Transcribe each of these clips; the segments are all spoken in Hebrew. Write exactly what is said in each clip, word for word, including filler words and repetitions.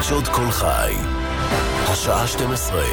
חדשות כל חי, השעה שתים עשרה.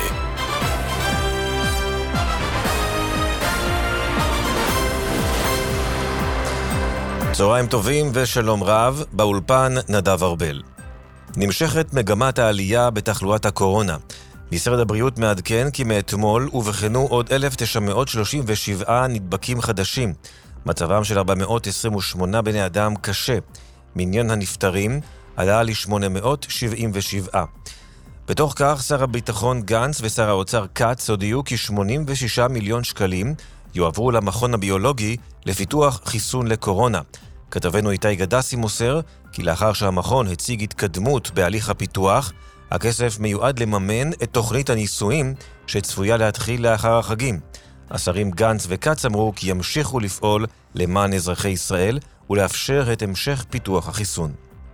צהריים טובים ושלום רב, באולפן נדב ארבל. נמשכת מגמת העלייה בתחלואת הקורונה. משרד הבריאות מעדכן כי מאתמול ובחנו עוד אלף תשע מאות שלושים ושבע נדבקים חדשים. מצבם של ארבע מאות עשרים ושמונה בני אדם קשה. מניין הנפטרים עלה ל-שמונה מאות שבעים ושבע. בתוך כך, שר הביטחון גנץ ושר האוצר קץ הודיעו כי שמונים ושישה מיליון שקלים יועברו למכון הביולוגי לפיתוח חיסון לקורונה. כתבנו איתי גדסי מוסר כי לאחר שהמכון הציג התקדמות בהליך הפיתוח, הכסף מיועד לממן את תוכנית הניסויים שצפויה להתחיל לאחר החגים. השרים גנץ וקץ אמרו כי ימשיכו לפעול למען אזרחי ישראל ולאפשר את המשך פיתוח החיסון.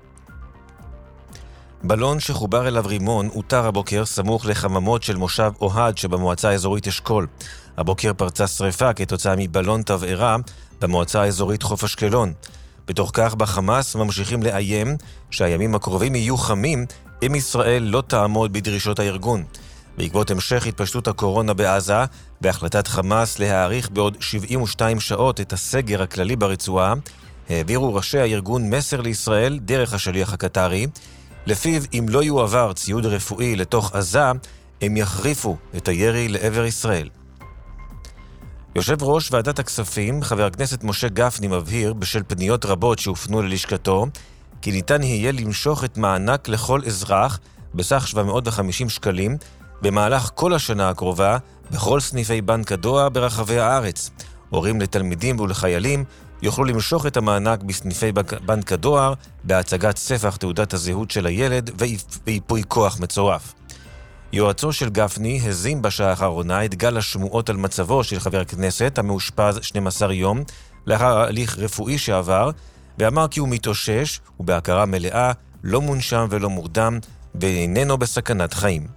בלון שחובר אליו רימון אותר הבוקר סמוך לחממות של מושב אוהד שבמועצה האזורית אשכול. הבוקר פרצה שריפה כתוצאה מבלון תבערה במועצה האזורית חוף אשקלון. בתוך כך בחמאס ממשיכים לאיים שהימים הקרובים יהיו חמים אם ישראל לא תעמוד בדרישות הארגון. בעקבות המשך התפשטות הקורונה בעזה, בהחלטת חמאס להאריך בעוד שבעים ושתיים שעות את הסגר הכללי ברצועה, העבירו ראשי הארגון מסר לישראל דרך השליח הקטרי, לפיו אם לא יועבר ציוד רפואי לתוך עזה, הם יחריפו את הירי לעבר ישראל. יושב ראש ועדת הכספים, חבר הכנסת משה גפני, מבהיר בשל פניות רבות שהופנו ללשכתו, כי ניתן יהיה למשוך את מענק לכל אזרח בסך שבע מאות וחמישים שקלים במהלך כל השנה הקרובה בכל סניפי בנק הדואר ברחבי הארץ. הורים לתלמידים ולחיילים יוכלו למשוך את המענק בסניפי בנק הדואר בהצגת ספח תעודת הזהות של הילד ואיפוי כוח מצורף. יועצו של גפני הזים בשעה האחרונה את גל השמועות על מצבו של חבר הכנסת המאושפז שנים עשר יום לאחר הליך רפואי שעבר, ואמר כי הוא מתאושש ובהכרה מלאה, לא מונשם ולא מורדם ואיננו בסכנת חיים.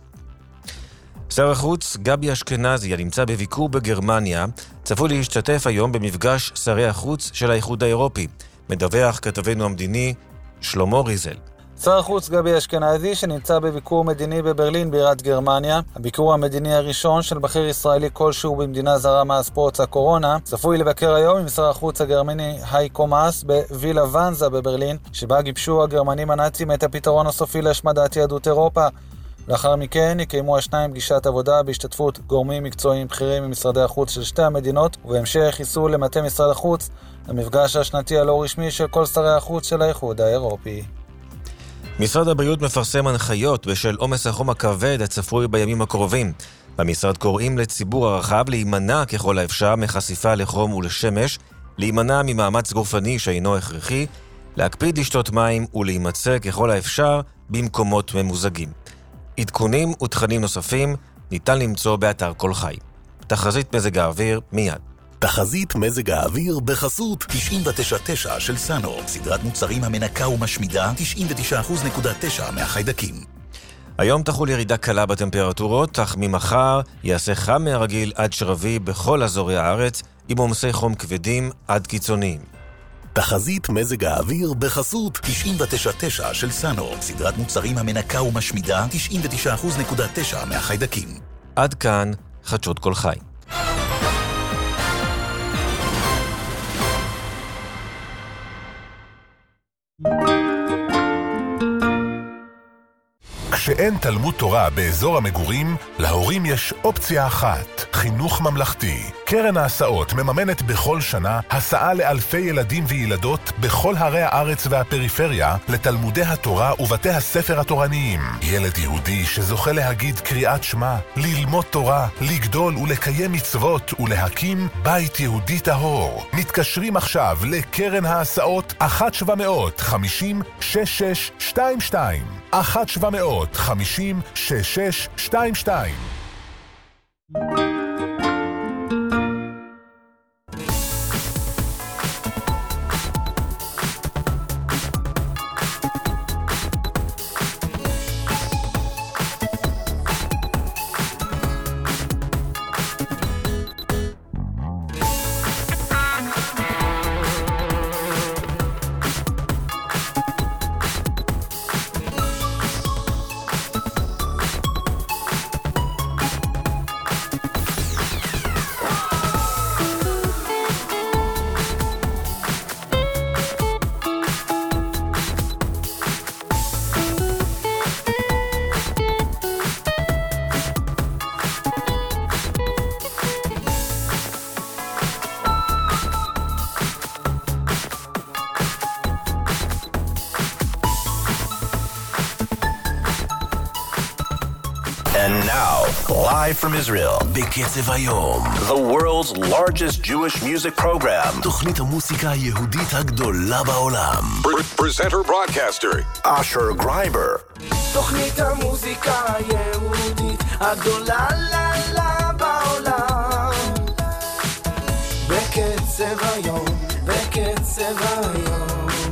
שר החוץ גבי אשכנזי הנמצא בביקור בגרמניה צפוי להשתתף היום במפגש שרי החוץ של האיחוד האירופי. מדווח כתבנו המדיני שלמה ריזל. שר החוץ גבי אשכנזי שנמצא בביקור מדיני בברלין בירת גרמניה, הביקור המדיני הראשון של בכיר ישראלי כלשהו במדינה זרה מאז פרוץ הקורונה, צפוי לבקר היום עם שר החוץ הגרמני הייקו מאס בווילה ונזה בברלין, שבה גיבשו הגרמנים הנאצים את הפתרון הסופי להשמדת יהדות אירופה. לאחר מכן יקיימו השניים פגישת עבודה בהשתתפות גורמים מקצועיים בכירים ממשרדי החוץ של שתי המדינות, ובהמשך ייסעו למטה משרד החוץ למפגש השנתי הלא רשמי של כל שרי החוץ של האיחוד האירופי. משרד הבריאות מפרסם הנחיות בשל עומס החום הכבד הצפוי בימים הקרובים. במשרד קוראים לציבור הרחב להימנע ככל האפשר מחשיפה לחום ולשמש, להימנע ממאמץ גופני שאינו הכרחי, להקפיד לשתות מים ולהימצא ככל האפשר במקומות ממוזגים. עדכונים ותכנים נוספים ניתן למצוא באתר כל חי. תחזית מזג האוויר מיד. תחזית מזג האוויר בחסות תשעים ותשע נקודה תשע של סאנו, סדרת מוצרים המנקה ומשמידה תשעים ותשע נקודה תשע מהחיידקים. היום תחול ירידה קלה בטמפרטורות, אך ממחר יעשה חם מהרגיל עד שרבי בכל אזורי הארץ, עם עומסי חום כבדים עד קיצוניים. תחזית מזג האוויר בחסות תשעים ותשע נקודה תשע של סאנו, סדרת מוצרים המנקה ומשמידה תשעים ותשע נקודה תשע מהחיידקים. עד כאן חדשות כל חי. כשאין תלמוד תורה באזור המגורים, להורים יש אופציה אחת, חינוך ממלכתי. קרן ההסעות מממנת בכל שנה הסעה לאלפי ילדים וילדות בכל הרי הארץ והפריפריה לתלמודי התורה ובתי הספר התורניים. ילד יהודי שזוכה להגיד קריאת שמע, ללמוד תורה, לגדול ולקיים מצוות ולהקים בית יהודי טהור. מתקשרים עכשיו לקרן ההסעות אחת שבע מאות חמישים שש שש שתיים שתיים אחת שבע מאות חמישים שש שש שתיים שתיים. And now, live from Israel, בקצב היום, the world's largest Jewish music program, תוכנית המוסיקה היהודית הגדולה בעולם. Presenter broadcaster, Asher Greiber. תוכנית המוזיקה היהודית הגדולה לה לה בעולם. בקצב היום, בקצב היום.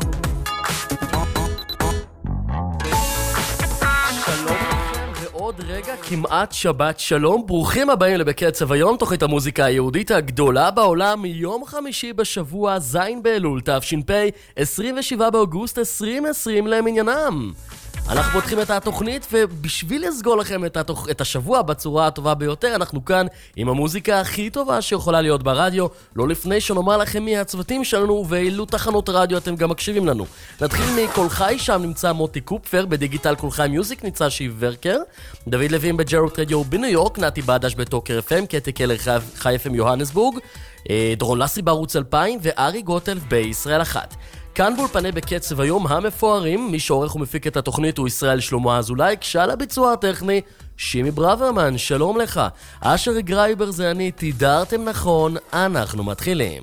עוד רגע כמעט שבת שלום, ברוכים הבאים לבקצב היום, תוכנית המוזיקה היהודית הגדולה בעולם, יום חמישי בשבוע, זין באלול, תש"פ, עשרים ושבעה באוגוסט עשרים עשרים למניינם. אנחנו פותחים את התוכנית, ובשביל לסגור לכם את, התוכ... את השבוע בצורה הטובה ביותר, אנחנו כאן עם המוזיקה הכי טובה שיכולה להיות ברדיו, לא לפני שנאמר לכם מי הצוותים שלנו ואילו תחנות רדיו אתם גם מקשיבים לנו. נתחיל מקול חי, שם נמצא מוטי קופפר, בדיגיטל קול חי מיוזיק נמצא שיב ורקר, דוד לוין בג'רות רדיו בניו יורק, נתי בדש בטוקר אף אם, קטי קלר חי אף אם יוהנסבורג, דרון לסי בערוץ אלפיים וארי גוטל בישראל אחת. כאן באולפני בקצב היום המפוארים, מי שעורך ומפיק את התוכנית הוא ישראל שלמה אזולאי, כשעל הביצוע הטכני שימי ברוורמן, שלום לך. אשר גרייבר זה אני, תידרתם נכון, אנחנו מתחילים.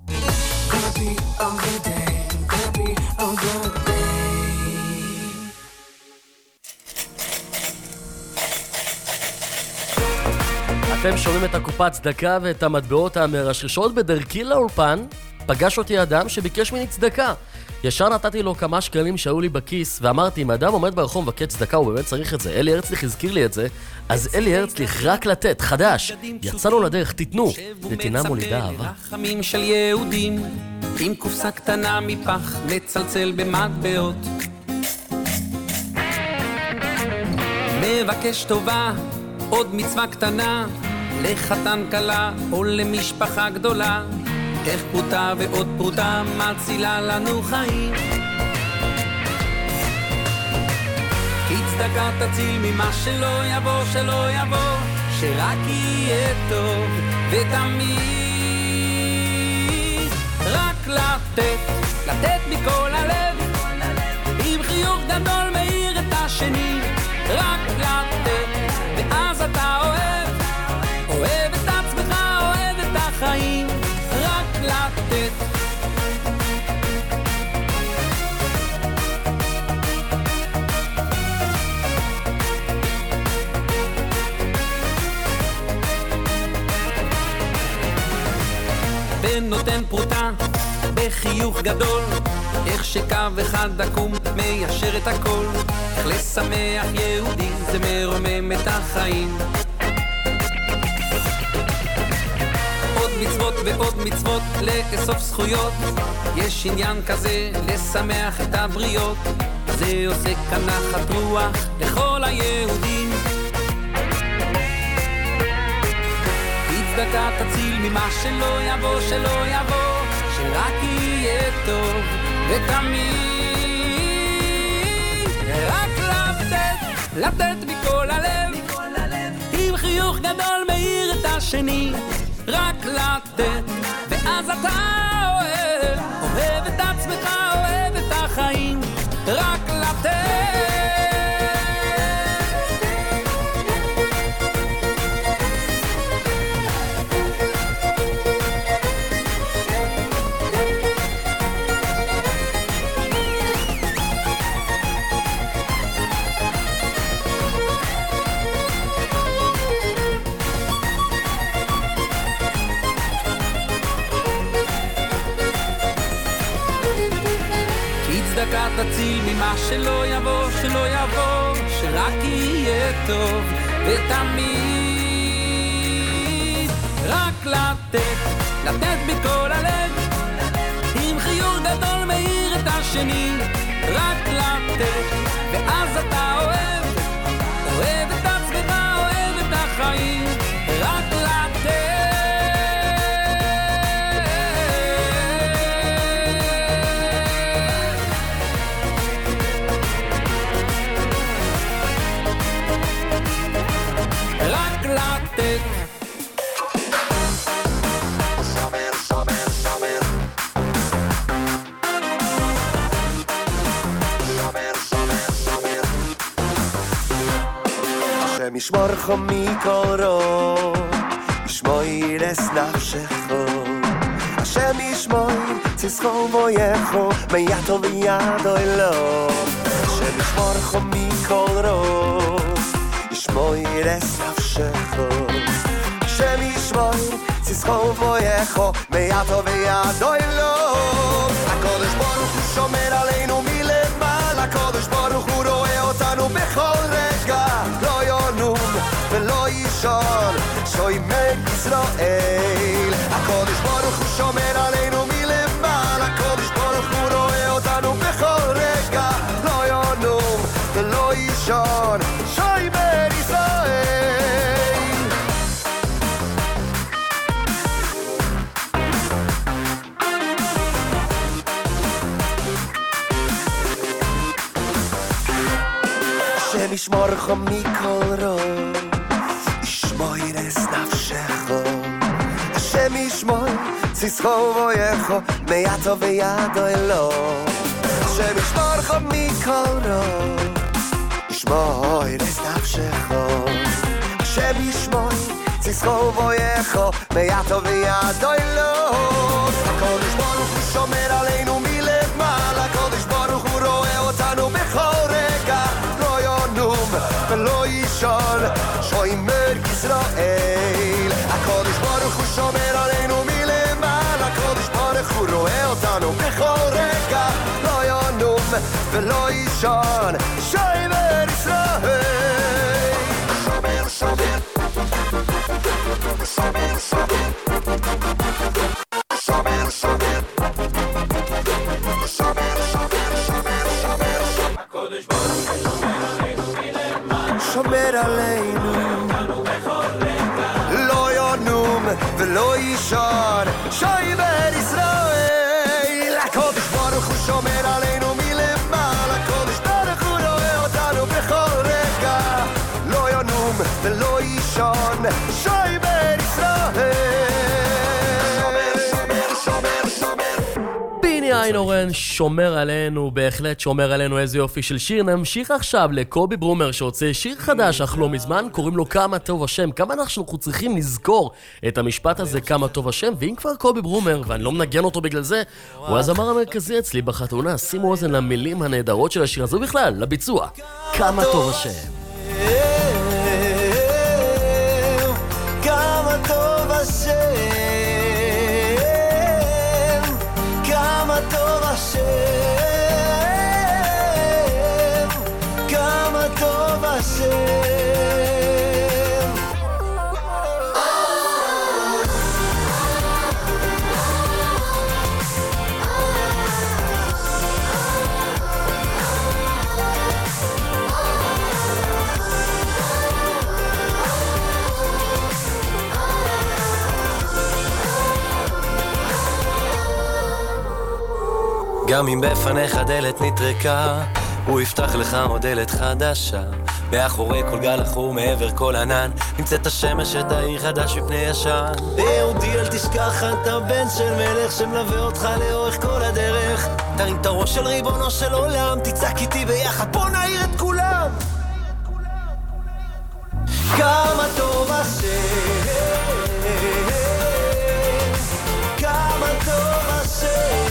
אתם שומעים את הקופת צדקה ואת המטבעות המרשרשות. בדרכי לאולפן פגש אותי אדם שביקש ממני צדקה. ישר נתתי לו כמה שקלים שהיו לי בכיס ואמרתי, אם האדם עומד ברחוב מבקש צדקה הוא באמת צריך את זה. אלי הרצליך הזכיר לי את זה, אז אלי הרצליך רק לתת, חדש. יצאנו לדרך, תיתנו. נתינה מולידה אהבה. רחמים של יהודים עם קופסה קטנה מפח מצלצל במטבעות, מבקש טובה, עוד מצווה קטנה לחתן קלה או למשפחה גדולה. איך פרוטה ועוד פרוטה מצילה לנו חיים, כי צדקה תציל ממה שלא יבוא, שלא יבוא, שרק יהיה טוב ותמיד. רק לתת, לתת מכל הלב, עם חיוך גדול מאיר את השני. רק לתת, ואז אתה אוהב, אוהב את עצמך, אוהב את החיים. רק לתת. ונותן פרוטה בחיוך גדול, איך שקו אחד עקום מיישר את הכל. איך לשמח יהודי זה מרומם את החיים. מצוות ועוד מצוות לאסוף זכויות, יש עניין כזה לשמח את הבריות. זה עושה כאן נחת רוח לכל היהודים, כי צדקה תציל ממה שלא יבוא, שלא יבוא, שרק יהיה טוב ותמיד. רק לתת, לתת מכל הלב, עם חיוך גדול מאיר את השני. רק לתת, ואז אתה אוהב, אוהב את עצמך, אוהב את החיים. רק לתת. צדקה תציל ממה שלא יבוא, שלא יבוא, שרק יהיה טוב ותמיד. רק לתת, לתת מכל הלב, עם חיוך גדול מאיר את השני. רק לתת, ואז אתה אוהב, אוהב את עצמך, אוהב את החיים. רק לתת. השם ישמורך מכל רע, ישמור את נפשך. השם ישמור צסחו ויחו מיתו וידו אלו. השם ישמורך מכל רע, ישמור את נפשך. השם ישמור צסחו ויחו מיתו וידו אלו. הקדוש ברוך הוא שומר עלינו מלמעלה, הקדוש ברוך הוא רואה אותנו בכל רגע, לא ינום ולא יישן, שומר ישראל. הקדוש ברוך הוא שומר עלינו מלמעלה, הקדוש ברוך הוא רואה אותנו בכל רגע, לא ינום ולא יישן, שומר ישראל. השם ישמורך מכל רע, ישמור את נפשך. השם ישמור צסחו ויחו מיתו וידו אלו. השם ישמורך מכל רע, ישמור את נפשך. השם ישמור צסחו ויחו מיתו וידו אלו. הקדוש ברוך הוא שומר עלינו מלמעלה, הקדוש ברוך הוא רואה אותנו בכל רגע, לא ינום ולא יישן, שומר ישראל. הקדוש ברוך הוא שומר עלינו מלמעלה, הקדוש ברוך הוא רואה אותנו בכל רגע, לא ינום ולא יישן, שומר ישראל. שומר, שומר, שומר, שומר, שומר, שומר, שומר, שומר, שומר, שומר. הקדוש ברוך הוא שומר עלינו מלמעלה, שומר עלינו לא ינום ולא יישן, שומר ישראל. הקדוש ברוך הוא שומר עלינו מלמעלה, הקדוש ברוך הוא רואה אותנו בכל רגע, לא ינום ולא יישן, שומר ישראל. שומר, שומר, שומר. פיני איינורן, שומר עלינו, בהחלט שומר עלינו, איזה יופי של שיר. נמשיך עכשיו לקובי ברומר שהוצא שיר חדש אך לא מזמן, קוראים לו כמה טוב השם. כמה אנחנו צריכים לזכור את המשפט הזה, כמה טוב השם. ואם כבר קובי ברומר, ואני לא מנגן אותו בגלל זה, הוא הזמר המרכזי אצלי בחתונה. שימו אוזן למילים הנהדרות של השיר הזה, בכלל לביצוע כמה טוב השם. כמה טוב השם, כמה טוב השם, כמה טוב השם. גם אם בפניך דלת נטרקה, הוא יפתח לך עוד דלת חדשה. מאחורי כל גל אחור מעבר כל ענן, נמצאת השמש את העיר חדש מפני ישן. ביהודי אל תשכח, אתה בן של מלך שמלווה אותך לאורך כל הדרך. תרים את הראש של ריבונו של עולם, תצעק איתי ביחד, בוא נעיר את כולם. כמה טוב השם, כמה טוב השם,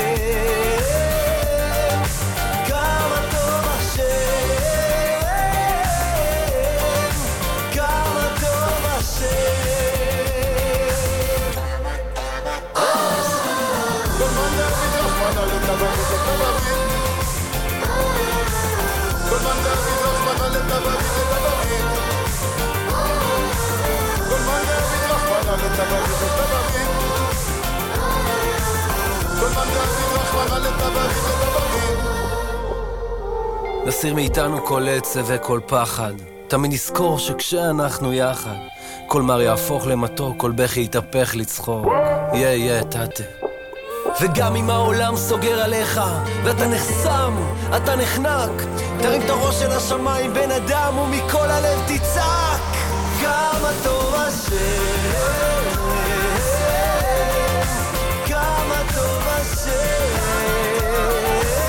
נסיר מאיתנו כל עצב וכל פחד, תמיד נזכור שכשאנחנו יחד כל מר יהפוך למתוק, כל בכי יתהפך לצחוק. יא יא תתה. וגם אם העולם סוגר עליך ואתה נחסם, אתה נחנק, תרים את הראש של השמיים בן אדם ומכל הלב תצעק כמה טוב השם, כמה טוב השם,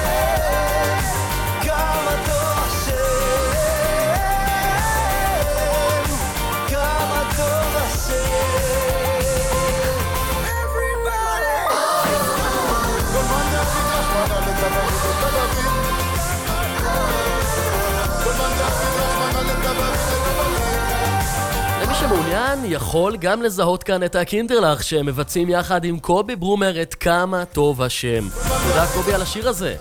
כמה טוב השם, דן יכול גם לזהות כאן את הקינדרלך שמבצעים יחד עם קובי ברומר את כמה טוב השם. תודה קובי על השיר הזה.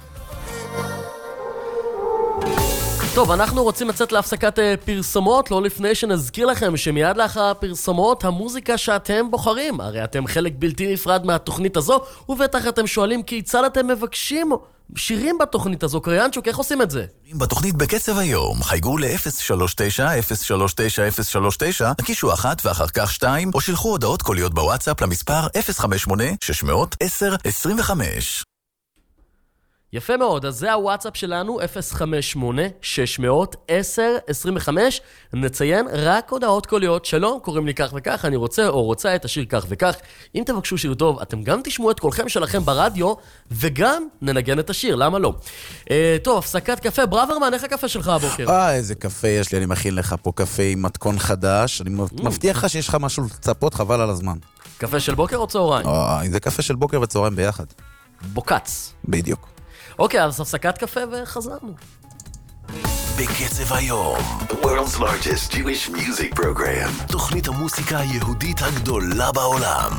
טוב, אנחנו רוצים לצאת להפסקת פרסומות, לא לפני שנזכיר לכם שמיד לאחר הפרסומות, המוזיקה שאתם בוחרים. הרי אתם חלק בלתי נפרד מהתוכנית הזו, ובטח אתם שואלים כיצד אתם מבקשים שירים בתוכנית הזו. קריינצ'וק, איך עושים את זה? בתוכנית בקצב היום, חייגו ל-אפס שלוש תשע אפס שלוש תשע אפס שלוש תשע, הקישו אחת ואחר כך שתיים, או שילחו הודעות קוליות בוואטסאפ למספר אפס חמש שמונה שש עשר עשרים וחמש. יפה מאוד, אז זה הוואטסאפ שלנו, אפס חמש שמונה שש עשר עשרים וחמש. נציין רק הודעות קוליות. שלום, קוראים לי כך וכך, אני רוצה או רוצה את השיר כך וכך. אם תבקשו שיר טוב, אתם גם תשמעו את קולכם שלכם ברדיו, וגם ננגן את השיר, למה לא? אה, טוב, הפסקת קפה. ברוורמן, איך הקפה שלך הבוקר? אה, איזה קפה יש לי, אני מכין לך פה קפה עם מתכון חדש. אני מבטיח לך שיש לך משהו לצפות, חבל על הזמן. קפה של בוקר או צהריים? אה, זה קפה של בוקר וצהריים ביחד. בוקץ. בדיוק. אוקיי, אז הפסקת קפה וחזרנו. בקצב היום, the world's largest Jewish music program, תוכנית המוסיקה היהודית הגדולה בעולם.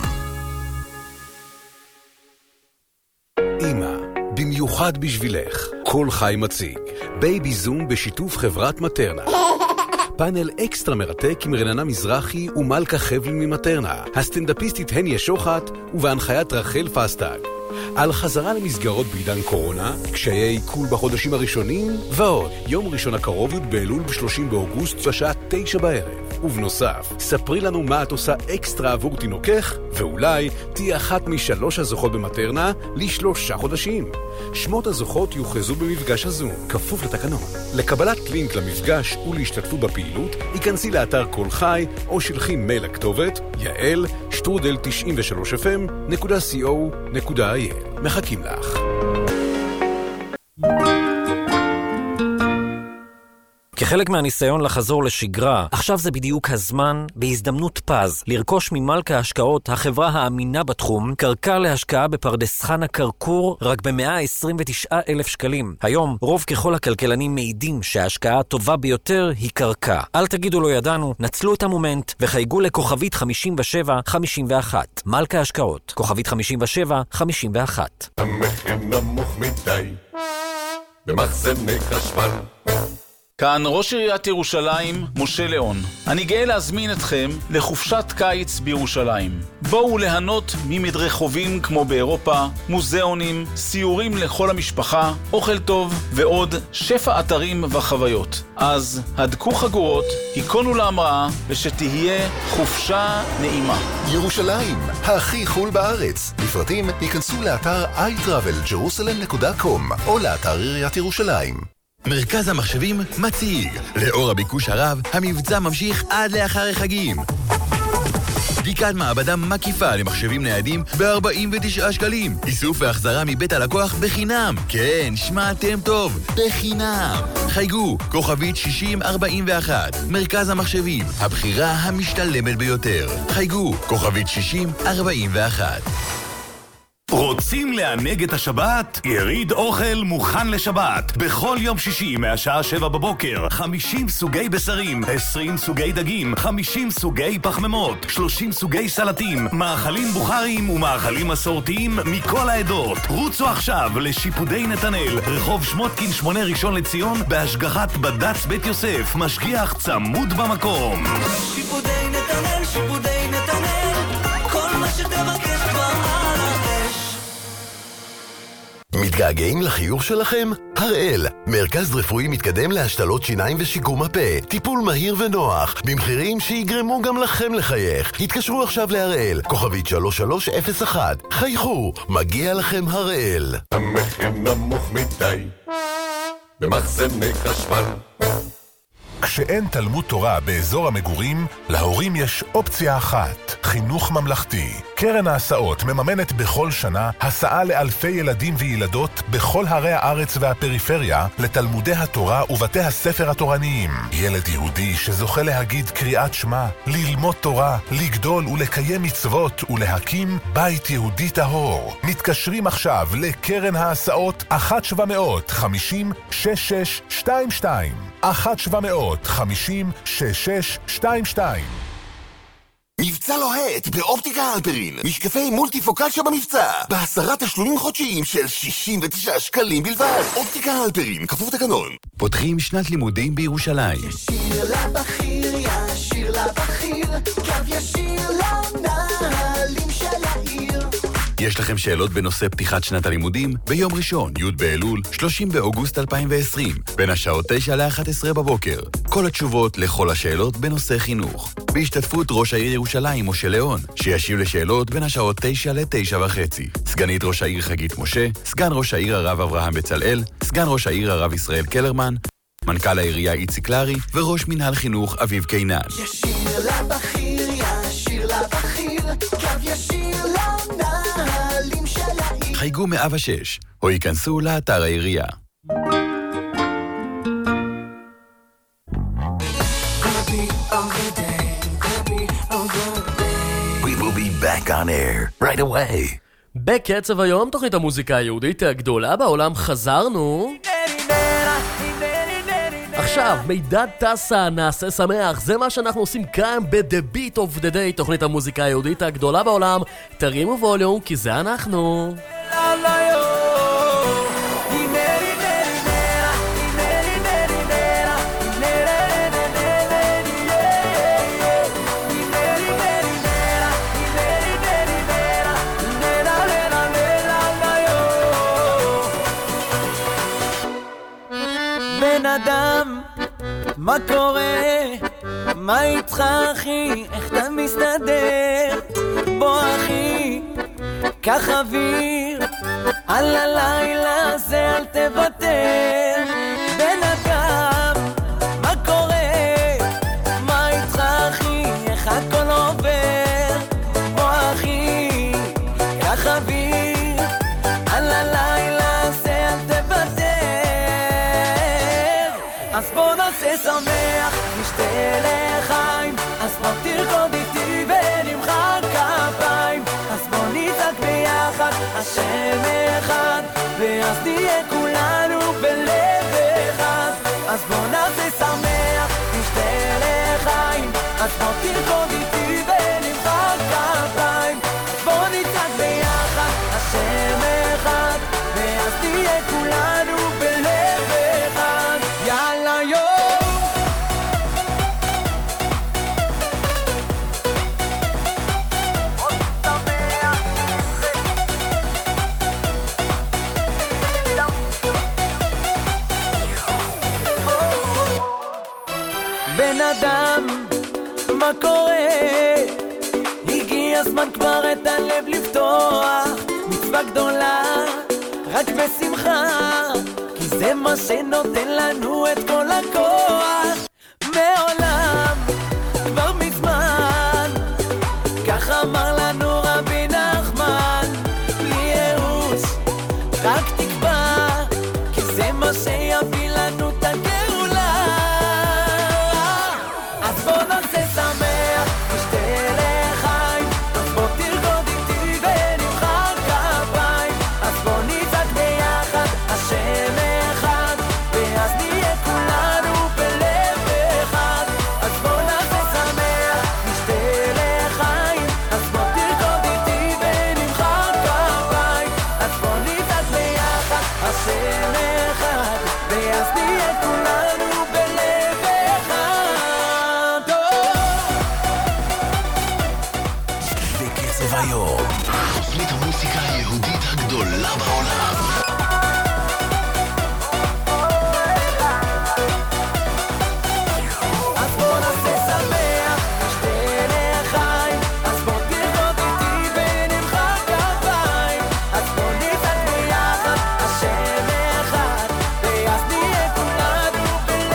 אמא, במיוחד בשבילך, כל חי מציג, בייבי זום בשיתוף חברת מטרנה. פאנל אקסטרה מרתק עם רננה מזרחי ומלכה חבלין ממטרנה, הסטנדאפיסטית הניה שוחט ובהנחיית רחל פסטג. על חזרה למסגרות בעידן קורונה, קשיי עיכול בחודשים הראשונים, ועוד. יום ראשון הקרוב י' באלול ב-שלושים באוגוסט בשעה תשע בערב. ובנוסף, ספרי לנו מה את עושה אקסטרה עבור תינוקך, ואולי תהיה אחת משלוש הזוכות במטרנה לשלושה חודשים. שמות הזוכות יוכרזו במפגש הזום, כפוף לתקנון. לקבלת לינק למפגש ולהשתתפות בפעילות, היכנסי לאתר כל חי, או שלחי מייל לכתובת יעל שטרודל תשעים ושלוש אף אם נקודה סי או נקודה איי אל. מחכים לך. כחלק מהניסיון לחזור לשגרה, עכשיו זה בדיוק הזמן, בהזדמנות פז, לרכוש ממלכה ההשקעות, החברה האמינה בתחום, קרקע להשקעה בפרדס חנה קרקור, רק ב-מאה עשרים ותשעה אלף שקלים. היום, רוב ככל הכלכלנים מעידים שההשקעה הטובה ביותר היא קרקע. אל תגידו לא ידענו, נצלו את המומנט, וחייגו לכוכבית חמישים ושבע חמישים ואחת. מלכה ההשקעות, כוכבית חמישים ושבע חמישים ואחת. המחיר נמוך מדי, במחסני חשמל. כאן ראש עיריית ירושלים, משה ליאון. אני גאה להזמין אתכם לחופשת קיץ בירושלים. בואו ליהנות ממדרחובים כמו באירופה, מוזיאונים, סיורים לכל המשפחה, אוכל טוב ועוד שפע אתרים וחוויות. אז הדקו חגורות, היכונו להמראה ושתהיה חופשה נעימה. ירושלים, הכי חול בארץ. לפרטים ייכנסו לאתר איי טראבל ג'רוסלם נקודה קום או לאתר עיריית ירושלים. מרכז המחשבים מציג. לאור הביקוש הרב, המבצע ממשיך עד לאחר החגים. בדיקת מעבדה מקיפה למחשבים ניידים ב-ארבעים ותשעה שקלים. איסוף והחזרה מבית הלקוח בחינם. כן, שמעתם טוב, בחינם. חייגו, כוכבית שישים ארבעים ואחת. מרכז המחשבים, הבחירה המשתלמת ביותר. חייגו, כוכבית שישים ארבעים ואחת. רוצים לענג את השבת? יריד אוכל מוכן לשבת. בכל יום שישי מהשעה שבע בבוקר, חמישים סוגי בשרים, עשרים סוגי דגים, חמישים סוגי פחמימות, שלושים סוגי סלטים, מאכלים בוכריים ומאכלים מסורתיים מכל העדות. רוצו עכשיו לשיפודי נתנאל, רחוב שמותקין שמונה ראשון לציון, בהשגחת בד"ץ בית יוסף, משגיח צמוד במקום. שיפודי נתנאל, שיפודי נתנאל, כל מה שתבקש כבר על האש. מתגעגעים לחיוך שלכם? הראל, מרכז רפואי מתקדם להשתלות שיניים ושיקום הפה. טיפול מהיר ונוח, במחירים שיגרמו גם לכם לחייך. התקשרו עכשיו להראל, כוכבית שלוש שלוש אפס אחת. חייכו, מגיע לכם הראל. המחיר נמוך מדי, במחסני חשמל. כשאין תלמוד תורה באזור המגורים, להורים יש אופציה אחת, חינוך ממלכתי. קרן ההסעות מממנת בכל שנה הסעה לאלפי ילדים וילדות בכל ערי הארץ והפריפריה לתלמודי התורה ובתי הספר התורניים. ילד יהודי שזוכה להגיד קריאת שמע, ללמוד תורה, לגדול ולקיים מצוות ולהקים בית יהודי טהור. מתקשרים עכשיו לקרן ההסעות אחת שבע מאות חמישים שש שש שתיים שתיים אחת שבע מאות חמישים שש שש שתיים שתיים. מבצע לוהט באופטיקה הלפרין. משקפי מולטיפוקציה במבצע. בעשרה תשלומים חודשיים של שישים ותשעה שקלים בלבד. אופטיקה הלפרין, כפוף תקנון. פותחים שנת לימודים בירושלים. ישיר לבחיר, ישיר לבחיר, קו ישיר למנהלים של העיר. יש לכם שאלות בנושא פתיחת שנת הלימודים? ביום ראשון, י' באלול, שלושים באוגוסט אלפיים ועשרים, בין השעות תשע לאחת עשרה בבוקר. כל התשובות לכל השאלות בנושא חינוך. בהשתתפות ראש העיר ירושלים, משה ליאון, שישיב לשאלות בין השעות תשע לתשע וחצי. סגנית ראש העיר חגית משה, סגן ראש העיר הרב אברהם בצלאל, סגן ראש העיר הרב ישראל קלרמן, מנכ"ל העירייה איציק לרי, וראש מנהל חינוך אביב קינן. ישיר לבחיר, ישיר לבחיר, קו ישיר למנהלים של העיר. חייגו מאה ושש, או ייכנסו לאתר העירייה. We will be back on air right away. בקצב היום, תוכנית המוזיקה היהודית הגדולה בעולם, חזרנו. עכשיו, מידע טסה, נעשה שמח, זה מה שאנחנו עושים כאן ב-The Beat of the Day, תוכנית המוזיקה היהודית הגדולה בעולם. תרימו ווליום, כי זה אנחנו. בן אדם, מה קורה? מה איתך אחי? איך אתה מסתדר? בוא אחי, קח אוויר, על הלילה הזה אל תוותר. בן אדם, מה קורה? מה איתך אחי? איך הכל עובר? בוא אחי, קח אוויר, על הלילה הזה אל תוותר. אז בוא נעשה שמח, נשתה לחיים, אז בוא תרקוד איתי ונמחא כפיים, אז בוא נצעק ביחד, השם אחד, ואז נהיה כולנו בלב אחד. אז בוא נעשה שמח, נשתה לחיים, אז בוא תרקוד איתי ונמחא כפיים, אז בוא נצעק ביחד, השם אחד, ואז נהיה כולנו בלב אחד. יאללה יום בן אדם, מה קורה? הגיע הזמן כבר את הלב לפתוח, מצווה גדולה, רק בשמחה, כי זה מה שנותן לנו את כל הכוח. מעולם, כבר מזמן, כך אמר לנו רבי נחמן, בלי ייאוש, רק תקווה, כי זה מה שיביא לנו את הגאולה. אז בוא נעשה שמח, נשתה לחיים, אז בוא תרקוד איתי ונמחא כפיים, אז בוא נצעק ביחד, השם אחד, ואז נהיה כולנו בלב אחד. אז בוא נעשה שמח, נשתה לחיים, אז בוא תרקוד איתי ונמחא כפיים, אז בוא נצעק ביחד, השם אחד, ואז נהיה כולנו בלב אחד. בקצב היום, תוכנית המוזיקה היהודית הגדולה בעולם. אז בוא נעשה שמח, נשתה לחיים, אז בוא תרקוד איתי ונמחא כפיים, אז בוא נצעק ביחד, השם אחד, ואז נהיה כולנו בלב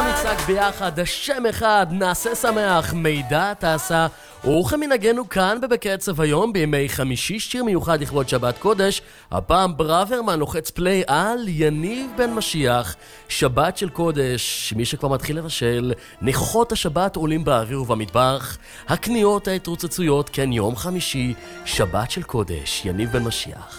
נצעק ביחד, השם אחד, נעשה שמח, מידע תעשה. וכמנהגנו כאן בבקצב היום, בימי חמישי, שיר מיוחד לכבוד שבת קודש. הפעם ברוורמן לוחץ פליי על יניב בן משיח, שבת של קודש. מי שכבר מתחיל לבשל, ניחוחות השבת עולים באוויר ובמטבח, הקניות ההתרוצצויות, כן, יום חמישי, שבת של קודש, יניב בן משיח.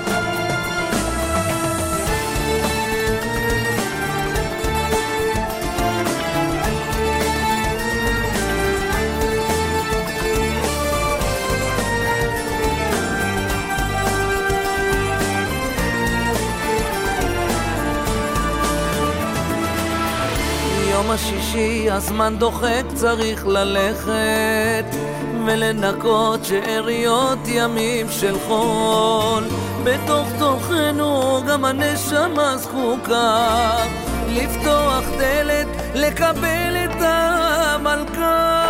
יום השישי הזמן דוחק, צריך ללכת ולנקות שאריות ימים של חול. בתוך תוכנו גם הנשמה זקוקה לפתוח דלת, לקבל את המלכה.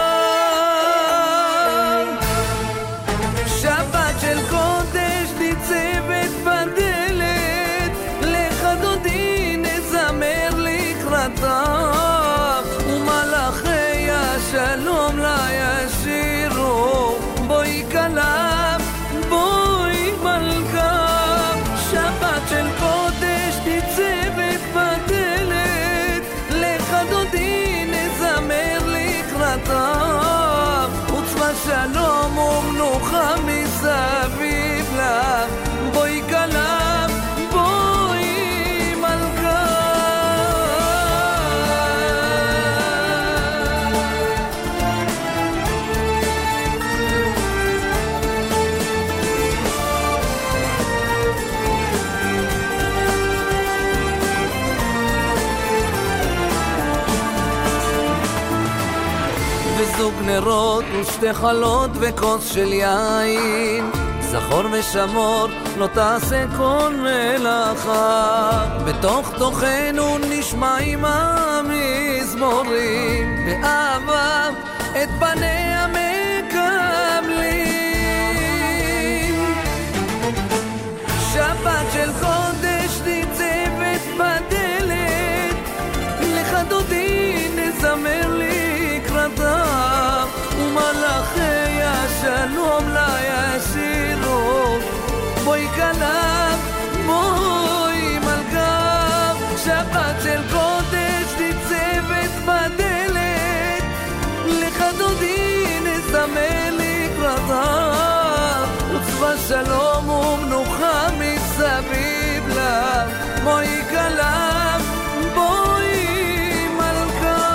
שבת של קודש ניצבת בדלת, לך דודי נזמר לקראתה, ומלאכי השלום לה ישירו, בואי כלה, בואי מלכה. שבת של קודש ניצבת בדלת, לך דודי נזמר לקראתה, וצבא שלום ומנוחה מסביב לה, בואי כלה, בואי מלכה. וזוג נרות ושתי חלות וכוס של יין, זכור ושמור לא תעשה כל מלאכה. בתוך תוכנו נשמעים המזמורים, באהבה את פניה מקבלים. שבת של קודש ניצבת בדלת, לך דודי נזמר לקראתה, ומלאכי השלום לה ישירו, בואי כלה, בואי מלכה. שבת של קודש ניצבת בדלת, לך דודי נזמר לקראתה, וצבא שלום ומנוחה מסביב לה, בואי כלה, בואי מלכה.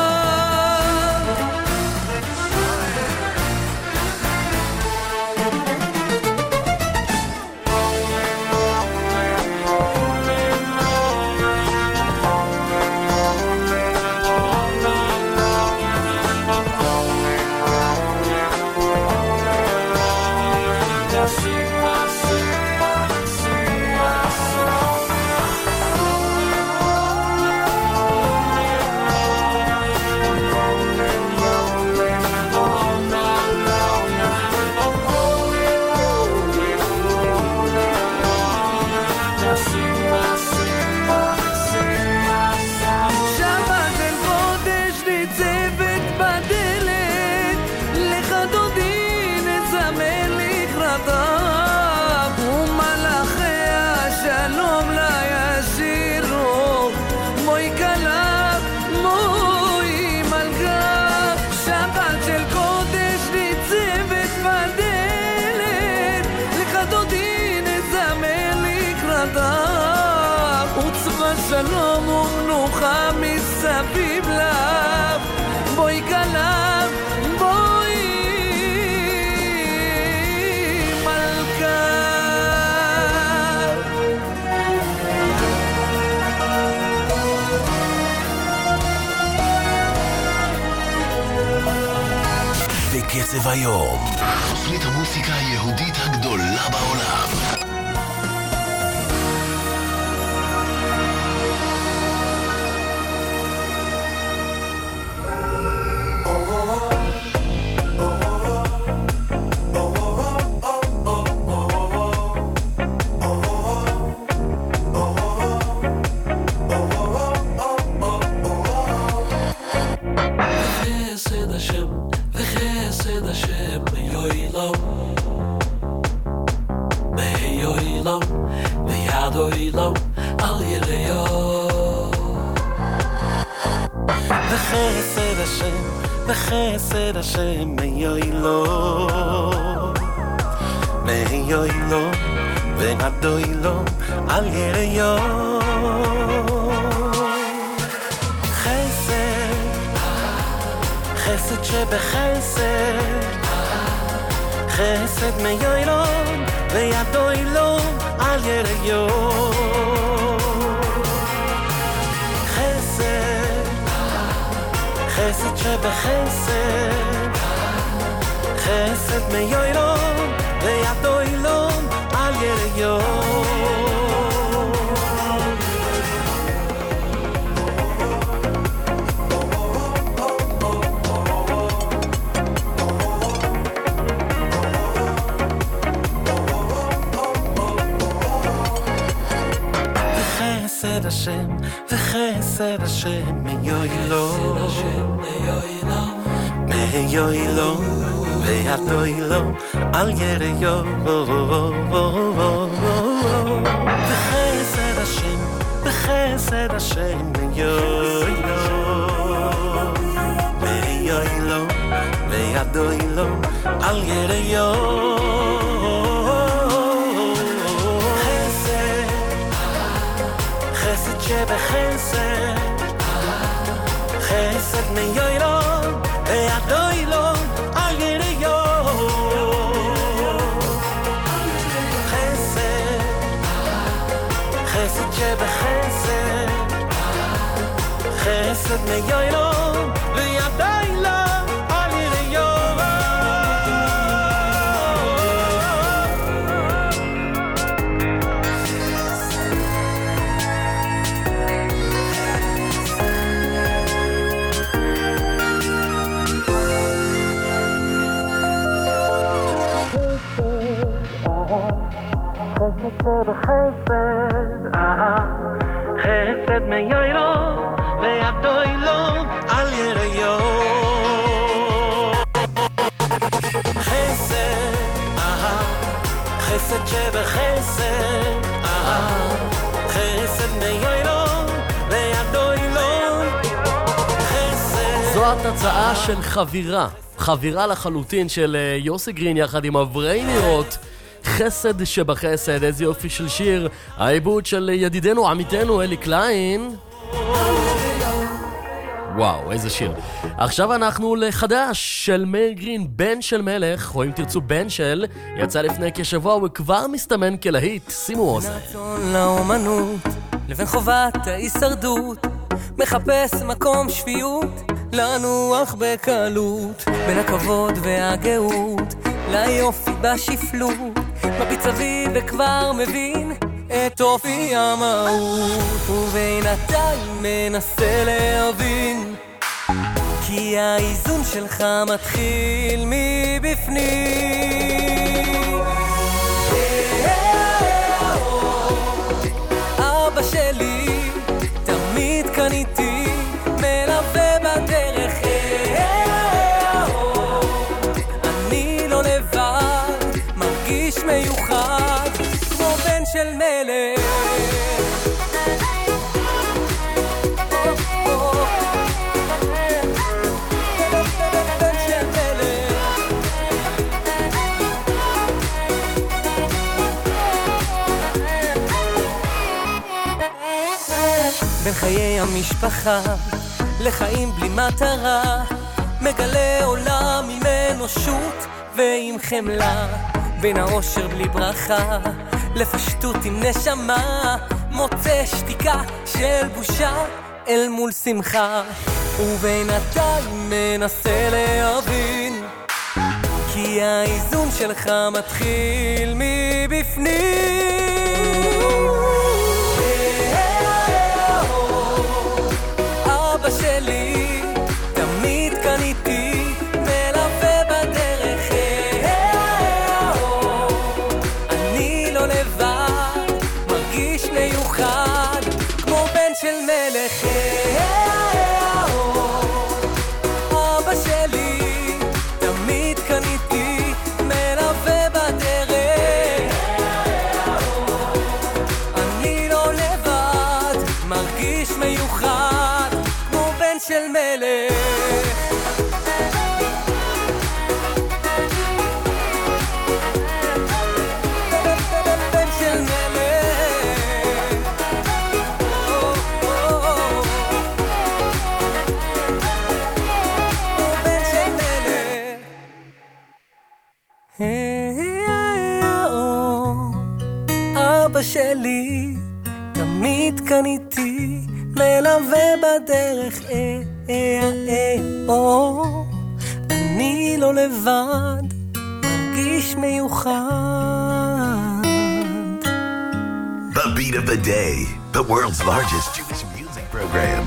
שלום ומנוחה מסביב לה, בואי כלה, בואי מלכה. בקצב היום, תוכנית המוסיקה היהודית הגדולה בעולם. השם וחסד השם יוילום ביוילום ביד אוילום על יריו וחסד השם וחסד השם יוילום ביוילום ביד אוילום על יריו חסד שבחסד חסד מיילום וידו אילום על יריו חסד חסד שבחסד חסד מיילום וידו אילום על יריו חסד השם וחסד השם מיועילו מיועילו וידועילו על יריו וחסד השם וחסד השם מיועילו מיועילו וידועילו על יריו חסד שבחסד חסד מיועילו וידועילו על יריו חסד חסד שבחסד חסד מיועילו וידועילו על יריו בחסד חסד מיועילו וידועילו על יריו חסד חסד שבחסד חסד מיועילו וידועילו חסד. זו התוצאה של חבירה חבירה לחלוטין של יוסי גרין יחד עם אברי נירות חסד שבחסד, איזה יופי של שיר, העיבוד של ידידנו עמיתנו אלי קליין. וואו, איזה שיר. עכשיו אנחנו לחדש של מאיר גרין, בן של מלך, או אם תרצו בן של, יצא לפני כשבוע וכבר מסתמן כלהיט, שימו אוזן. רצון לאומנות, לבין חובת ההישרדות, מחפש מקום שפיות, לנוח בקלות, בין הכבוד והגאות, ליופי בשפלות, מביט סביב וכבר מבין את אופי המהות, ובינתיים מנסה להבין כי האיזון שלך מתחיל מבפנים. אבא שלי תמיד כאן איתי, מלווה בדרך, אני לא לבד, מרגיש מיוחד כמו בן של מלך. בן של מלך. בין חיי המשפחה לחיים בלי מטרה, מגלה עולם עם אנושות ועם חמלה, בין האושר בלי ברכה לפשטות עם נשמה, מוצא שתיקה של בושה אל מול שמחה, ובינתיים מנסה להבין כי האיזון שלך מתחיל מבפנים. אבא שלי תמיד כאן איתי, מלווה בדרך, אני לא לבד, מרגיש מיוחד כמו בן של מלך. אבא שלי מלך בן של מלך בן של מלך אבא שלי תמיד כאן איתי מלווה בדרך אה, אה, אה, או אני לא לבד מרגיש מיוחד The Beat of the Day, the world's largest Jewish music program.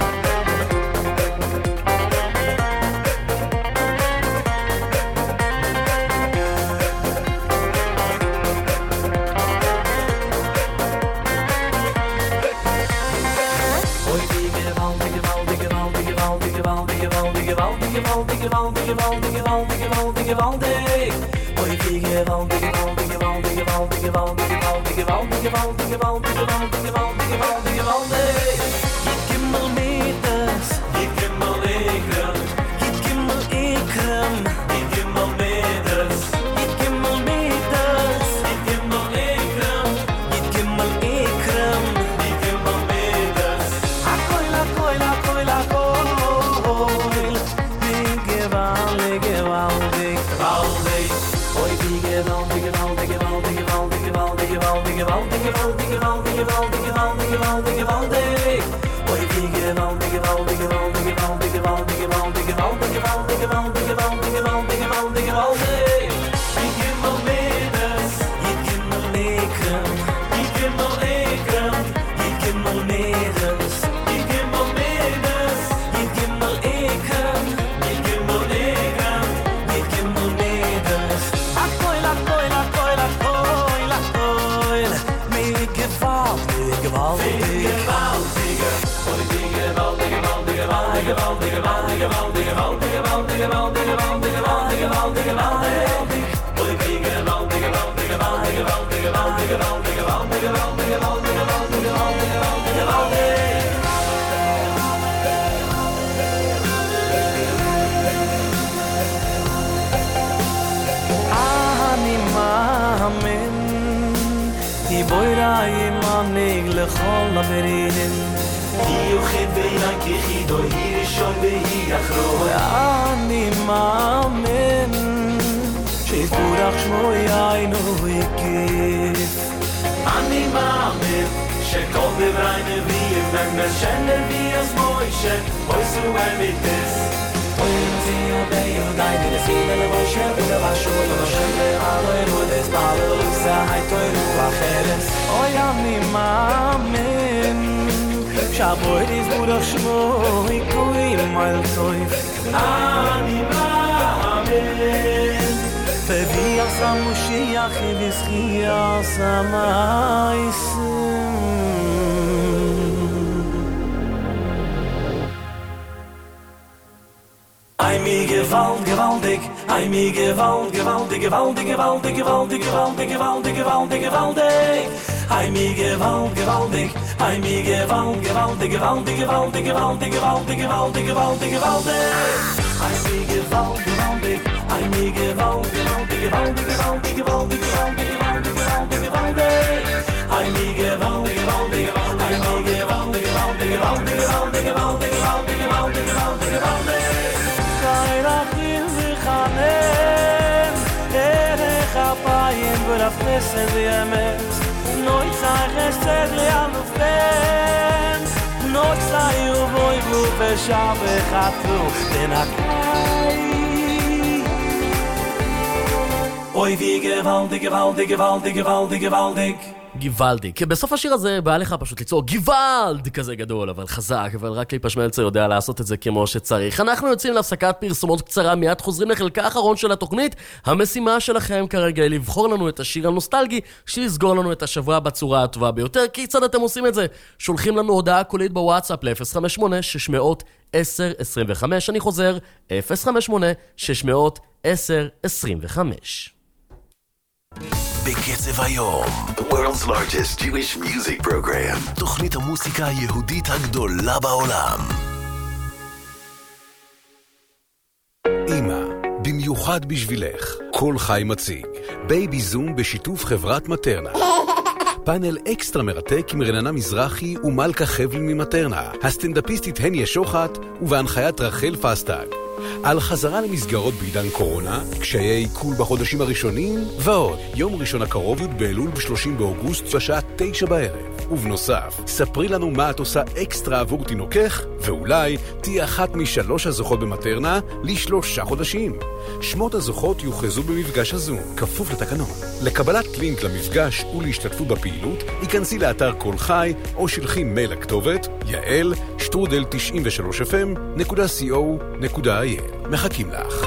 לכל המרינים היא יוחד בעיניי כחידו היא ראשון והיא אחרון אני מאמן שיתבורך שמו יעינו הקיף אני מאמן שכל דברי נביאים נגנשן נביא אז מוישה אויסו אמיתס אוינסי עודי יהודי ננסים אל מוישה ולבשו לבשם לעלוי מודס בעלוסה הייתוירו החרס אוי אני מאמן שהבויד יזבורך שמו יקויים על טויף אני מאמן וביח סמושיח ובזכיח סמייסם Ei mir gewalt gewaltig, ei mir gewalt gewaltig, gewaltig, gewaltig, gewaltig, gewaltig, gewaltig, gewaltig, gewaltig. Ei mir gewalt gewaltig, ei mir gewalt gewaltig, gewaltig, gewaltig, gewaltig, gewaltig, gewaltig, gewaltig, gewaltig. Ei mir gewalt gewaltig, ei mir gewalt gewaltig, gewaltig, gewaltig, gewaltig, gewaltig, gewaltig, gewaltig, gewaltig. Ei mir gewalt gewaltig, ei mir gewalt gewaltig, gewaltig, gewaltig, gewaltig, gewaltig, gewaltig, gewaltig, gewaltig. Kairachim v'chanem Erech apayim v'rafnesem v'yemes Noi tzai chesed li'alufem Noi tzai uvoivu v'shav v'chatru V'nakai Oy wie gewaltig, gewaltig, gewaltig, gewaltig, gewaltig גיוולדי, כי בסוף השיר הזה בא לך פשוט ליצור גיוולד כזה גדול, אבל חזק, אבל רק ליפש מלצר יודע לעשות את זה כמו שצריך. אנחנו יוצאים להפסקת פרסומות קצרה, מיד חוזרים לחלקה האחרון של התוכנית. המשימה שלכם כרגע היא לבחור לנו את השיר הנוסטלגי, שיסגור לנו את השבוע בצורה הטובה ביותר. כיצד אתם עושים את זה? שולחים לנו הודעה קולית בוואטסאפ ל-אפס חמש שמונה שש עשר עשרים וחמש. אני חוזר, אפס חמש שמונה שש עשר עשרים וחמש. בקצב היום, the world's largest Jewish music program, תוכנית המוסיקה היהודית הגדולה בעולם. במיוחד בשבילך. כל חי מציג. בייבי זום בשיתוף חברת מטרנה. פאנל אקסטרה מרתק עם רננה מזרחי ומלכה חבלין ממטרנה. הסטנדאפיסטית הניה שוחט ובהנחיית רחל פסטג. על חזרה למסגרות בעידן קורונה, קשיי עיכול בחודשים הראשונים, ועוד. יום ראשון הקרוב י' באלול ב-שלושים באוגוסט בשעה תשע בערב. ובנוסף, ספרי לנו מה את עושה אקסטרה עבור תינוקך, ואולי תהיה אחת משלוש הזוכות במטרנה לשלושה חודשים. שמות הזוכות יוכרזו במפגש הזום, כפוף לתקנון. לקבלת לינק למפגש ולהשתתפות בפעילות, היכנסי לאתר כל חי או שלחי מייל לכתובת יעל שטרודל תשעים ושלוש אף אם נקודה סי או נקודה איי אל. מחכים לך.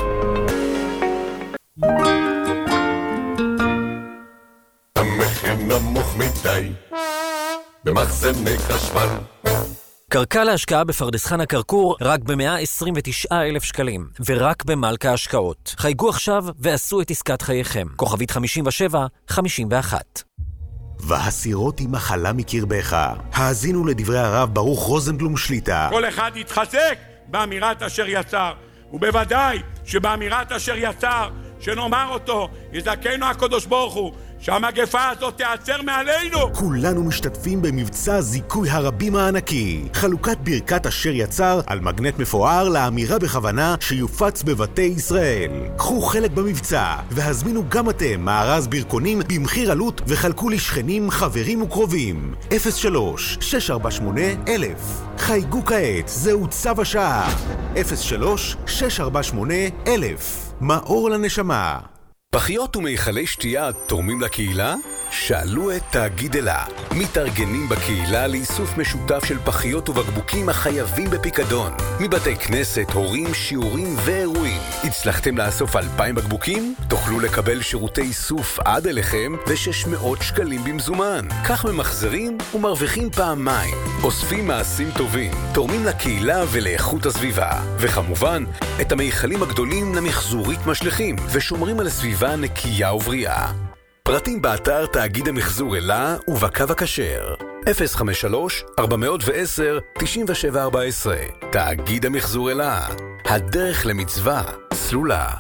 המחיר נמוך מדי במחסני חשמל. קרקע להשקעה בפרדס חנה כרכור רק ב-מאה עשרים ותשעה אלף שקלים, ורק במלכה השקעות. חייגו עכשיו ועשו את עסקת חייכם. כוכבית חמישים ושבע חמישים ואחת. והסירות היא מחלה מקרבך. האזינו לדברי הרב ברוך רוזנבלום שליטה. כל אחד יתחזק באמירת אשר יצר, ובוודאי שבאמירת אשר יצר, שנאמר אותו, יזכנו הקדוש ברוך הוא, שהמגפה הזאת תיעצר מעלינו. כולנו משתתפים במבצע זיכוי הרבים הענקי. חלוקת ברכת אשר יצר על מגנט מפואר לאמירה בכוונה שיופץ בבתי ישראל. קחו חלק במבצע והזמינו גם אתם מארז ברכונים במחיר עלות וחלקו לשכנים, חברים וקרובים. אפס שלוש שש ארבע שמונה אלף. חייגו כעת, זהו צו השעה. אפס שלוש שש ארבע שמונה אלף. מאור לנשמה. פחיות ומיכלי שתייה תורמים לקהילה? שאלו את תאגיד אלה. מתארגנים בקהילה לאיסוף משותף של פחיות ובקבוקים החייבים בפיקדון. מבתי כנסת, הורים, שיעורים ואירועים. הצלחתם לאסוף אלפיים בקבוקים? תוכלו לקבל שירותי איסוף עד אליכם ו-שש מאות שקלים במזומן. כך ממחזרים ומרוויחים פעמיים. אוספים מעשים טובים, תורמים לקהילה ולאיכות הסביבה. וכמובן, את המיכלים הגדולים למחזורית משלחים ושומרים על הסביבה נקייה ובריאה. פרטים באתר תאגיד המחזור אלה ובקו הכשר. אפס חמש שלוש ארבע עשר תשעים ושבע ארבע עשרה. תאגיד המחזור אלה. הדרך למצווה סלולה.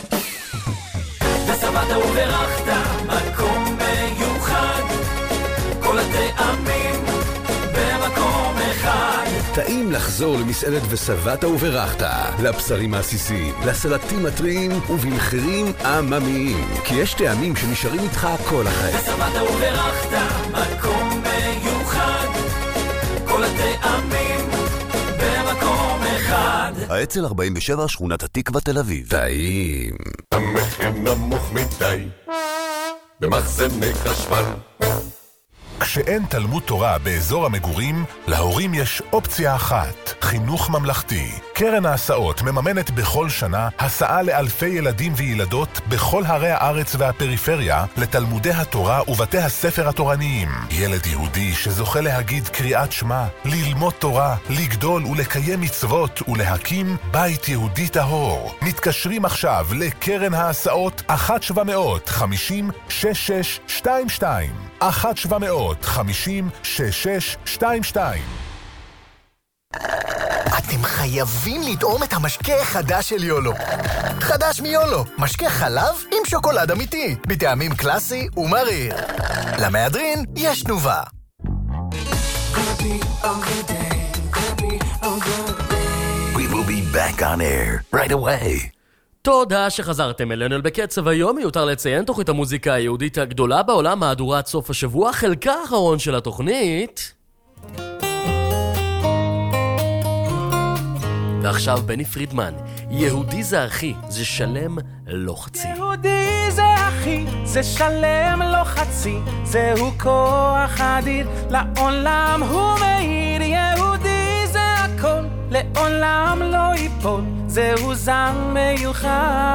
ושבעת וברכת מקום מיוחד, כל הטעמים במקום אחד. טעים לחזור למסעדת ושבעת וברכת, לבשרים העסיסיים, לסלטים הטריים ובמחירים עממיים, כי יש טעמים שנשארים איתך כל החיים. ושבעת וברכת מקום מיוחד, כל הטעמים במקום אחד. האצ"ל ארבעים ושבע, שכונת התקווה, תל אביב. טעים. המחיר נמוך מדי במחסני חשמל. כשאין תלמוד תורה באזור המגורים, להורים יש אופציה אחת, חינוך ממלכתי. קרן ההסעות מממנת בכל שנה הסעה לאלפי ילדים וילדות בכל ערי הארץ והפריפריה לתלמודי התורה ובתי הספר התורניים. ילד יהודי שזוכה להגיד קריאת שמע, ללמוד תורה, לגדול ולקיים מצוות ולהקים בית יהודי טהור. מתקשרים עכשיו לקרן ההסעות אחת שבע מאות חמישים שש שש שתיים שתיים. אחת שבע מאות חמישים שש שש שתיים שתיים. אתם חייבים לטעום את המשקה החדש של יולו. חדש מיולו, משקה חלב עם שוקולד אמיתי, בטעמים קלאסי ומריר. למהדרין יש תנובה. We will be back on air right away. תודה שחזרתם אלינו בקצב היום. מיותר לציין, תוכנית המוזיקה היהודית הגדולה בעולם, מהדורת סוף השבוע, חלקה האחרון של התוכנית. ועכשיו בני פרידמן, יהודי זה אחי, זה שלם לא חצי. יהודי זה אחי, זה שלם לא חצי, זהו כוח אדיר, לעולם הוא מאיר. יהודי זה הכל, לעולם לא ייפול, זהו זן מיוחד.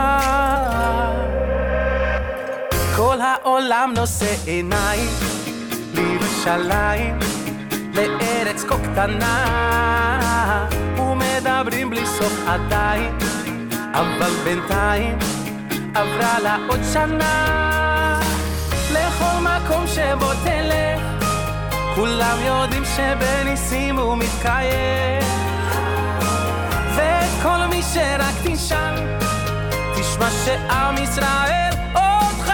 כל העולם נושא עיניים לירושלים, לארץ כה קטנה, ומדברים בלי סוף עדיין, אבל בינתיים עברה לה עוד שנה. לכל מקום שבו תלך, כולם יודעים שבניסים הוא מתקיים, ואת כל מי שרק תשאל, תשמע שעם ישראל עוד חי.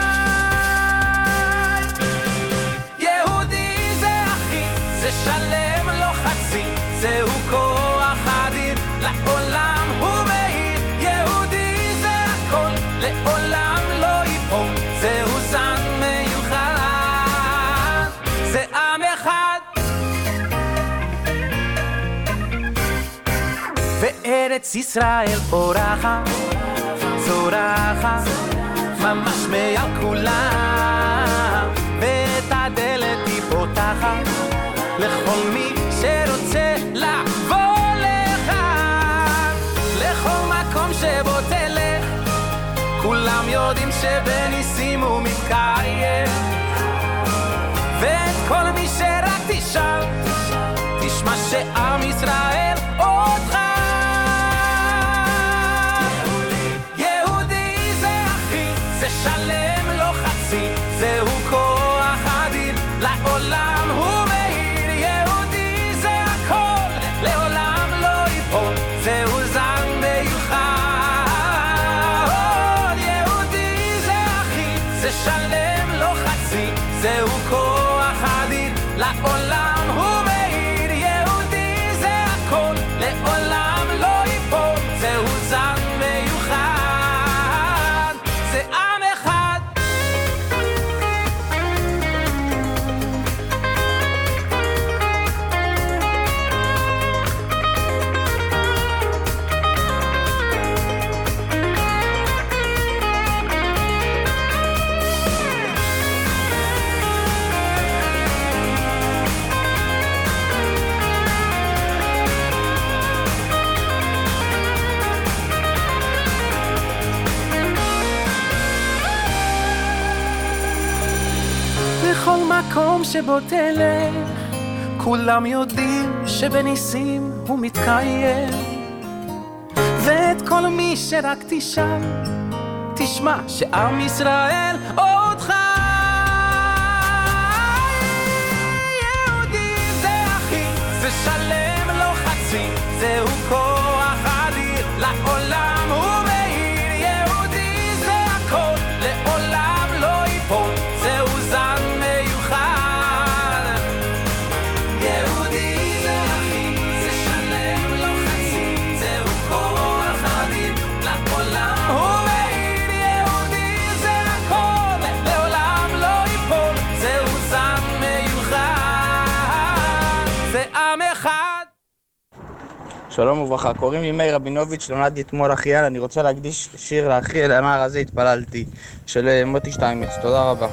יהודי זה אחי, זה שלם לא חצי, זהו כוח אדיר, לעולם הוא מאיר. יהודי זה הכל, לעולם לא ייפול, זהו זן מיוחד, זה עם אחד. וארץ ישראל אורחת, זורחת, ממש מעל כולם, ואת הדלת היא פותחת לכל מי שרוצה לבוא לכאן. לכל מקום שבו תלך, כולם יודעים שבניסים הוא מתקיים, ואת כל מי שרק תשאל, תשמע שעם ישראל עוד חי. יהודי זה אחי, זה שלם לא חצי, זהו כוח אדיר, לעולם הוא מאיר. יהודי זה הכל, לעולם לא ייפול, זהו זן מיוחד. יהודי זה אחי, זה שלם לא חצי, זהו כוח אדיר, לעולם הוא מאיר. יהודי זה הכל, לעולם לא ייפול, זהו זן מיוחד, זה עם אחד. בכל מקום שבו תלך, כולם יודעים שבניסים הוא מתקיים, ואת כל מי שרק תשאל, תשמע שעם ישראל עוד חי. יהודי זה אחי, זה שלם לא חצי, זהו כוח אדיר, לעולם הוא מאיר. יהודי זה הכל, לעולם לא ייפול, זהו זן מיוחד. יהודי זה אחי, זה שלם לא חצי, זהו כוח אדיר, לעולם הוא מאיר. יהודי זה הכל, לעולם לא ייפול, זהו זן מיוחד, זה עם אחד. שלום וברכה, קוראים לי מאיר רבינוביץ', נולדתי אתמול אחיין. אני רוצה להקדיש שיר לאחי, לנער הזה התפללתי, של מוטי שטיימץ. תודה רבה.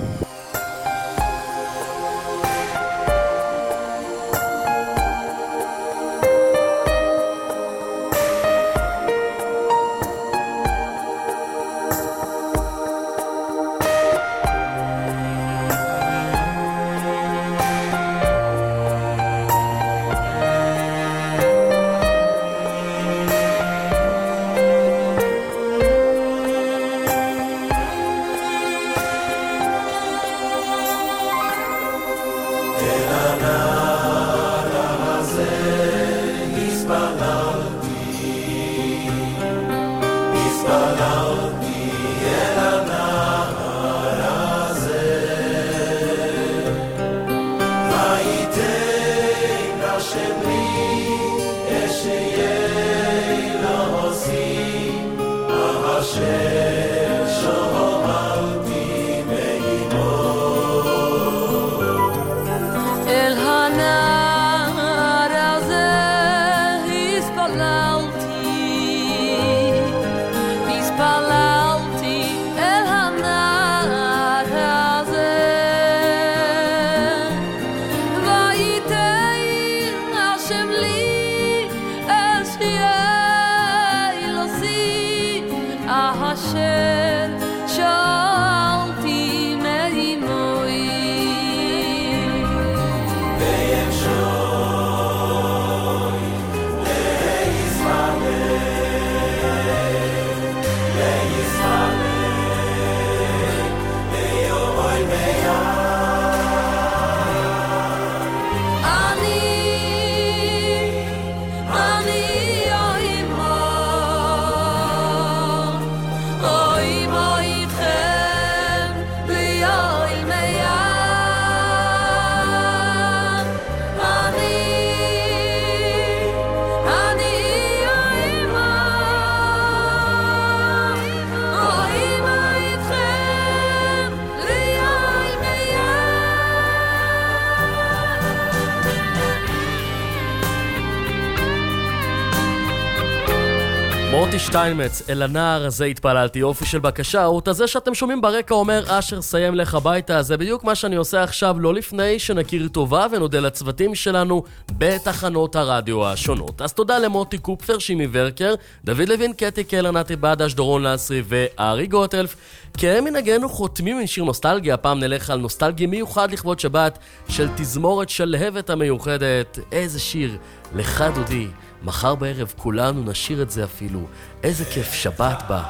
מוטי שטיינמץ, אל הנער הזה התפללתי, יופי של בקשה. הוא הזה שאתם שומעים ברקע אומר, אשר סיים לך הביתה. זה בדיוק מה שאני עושה עכשיו, לא לפני שנכיר טובה ונודה לצוותים שלנו בתחנות הרדיו השונות. אז תודה למוטי קופפר, שימי ורקר, דוד לוין, קטי קלר, נתי בדש, דורון לסרי וארי גוטלף. כמנהגנו חותמים עם שיר נוסטלגיה, הפעם נלך על נוסטלגיה מיוחד לכבוד שבת של תזמורת שלהבת המיוחדת. איזה שיר, לך דודי. מחר בערב כולנו נשיר את זה אפילו. איזה כיף שבת בה.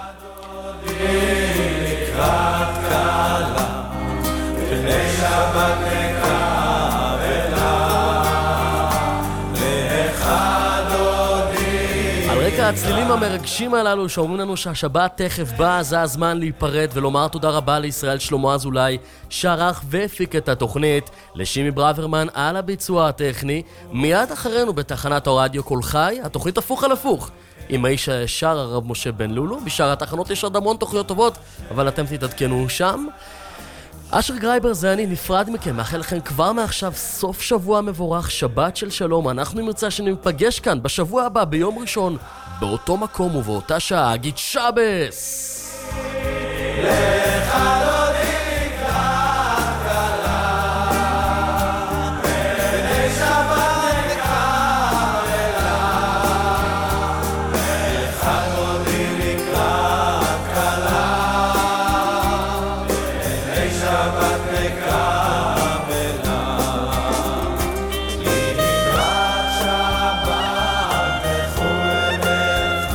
לקראת קלה, בני שבת נקרא על רקע הצלילים המרגשים הללו שאומרים לנו שהשבת תכף באה, זה הזמן להיפרד ולומר תודה רבה לישראל שלמה אזולאי שערך והפיק את התוכנית, לשימי ברוורמן על הביצוע הטכני. מיד אחרינו בתחנת הרדיו קול חי, התוכנית הפוך על הפוך עם האיש הישר הרב משה בן לולו. בשאר התחנות יש עוד המון תוכניות טובות, אבל אתם תתעדכנו שם. אשר גרייבר זה אני, נפרד מכם, מאחל לכם כבר מעכשיו סוף שבוע מבורך, שבת של שלום. אנחנו נמצא שניפגש כאן בשבוע הבא ביום ראשון באותו מקום ובאותה שעה. אגיד שבס. לך דודי לקראת קלה, בני שבת נקרא אלה. לך דודי לקראת קלה, בני שבת נקרא אלה. לקראת שבת תחול בך,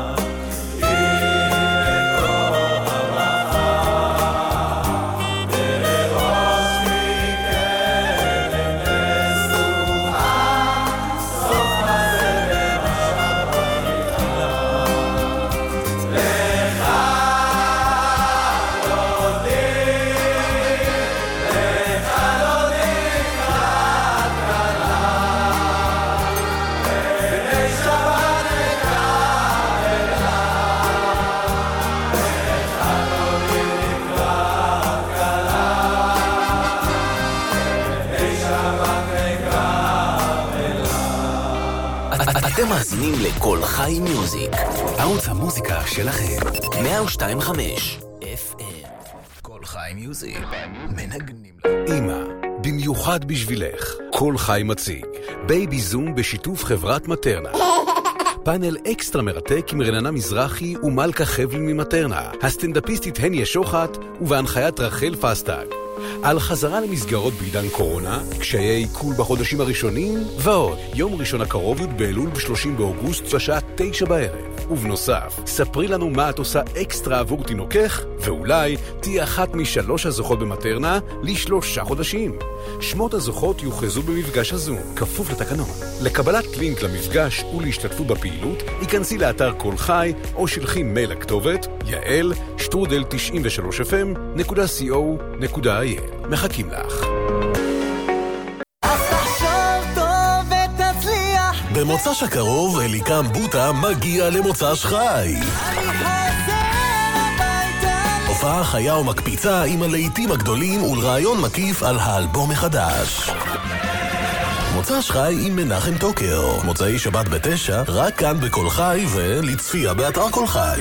אתם מאזינים לקול חי מיוזיק, ערוץ המוזיקה שלכם. מאה ושתיים חמש אף אם. קול חי מיוזיק, מנגנים לך. אמא, במיוחד בשבילך, קול חי מציג בייבי זום בשיתוף חברת מטרנה. פאנל אקסטרה מרתק עם רננה מזרחי ומלכה חבל ממטרנה, הסטנדאפיסטית הניה שוחט ובהנחיית רחל פסטג. על חזרה למסגרות בעידן קורונה, קשיי עיכול בחודשים הראשונים ועוד. יום ראשון הקרוב י' באלול ב-שלושים באוגוסט בשעה תשע בערב. ובנוסף, ספרי לנו מה את עושה אקסטרה עבור תינוקך, ואולי תהיה אחת משלוש הזוכות במטרנה לשלושה חודשים. שמות הזוכות יוכרזו במפגש הזום, כפוף לתקנון. לקבלת לינק למפגש ולהשתתפות בפעילות, היכנסי לאתר קול חי או שלחי מייל לכתובת יעל שטרודל תשעים ושלוש אף אם נקודה סי או נקודה איי אל. מחכים לך. במוצ"ש הקרוב אליקם בוטה מגיע למוצ"ש חי. הופעה חיה ומקפיצה עם הלהיטים הגדולים ולרעיון מקיף על האלבום החדש. מוצ"ש חי עם מנחם טוקר, מוצאי שבת בתשע, רק כאן בקול חי ולצפייה באתר קול חי.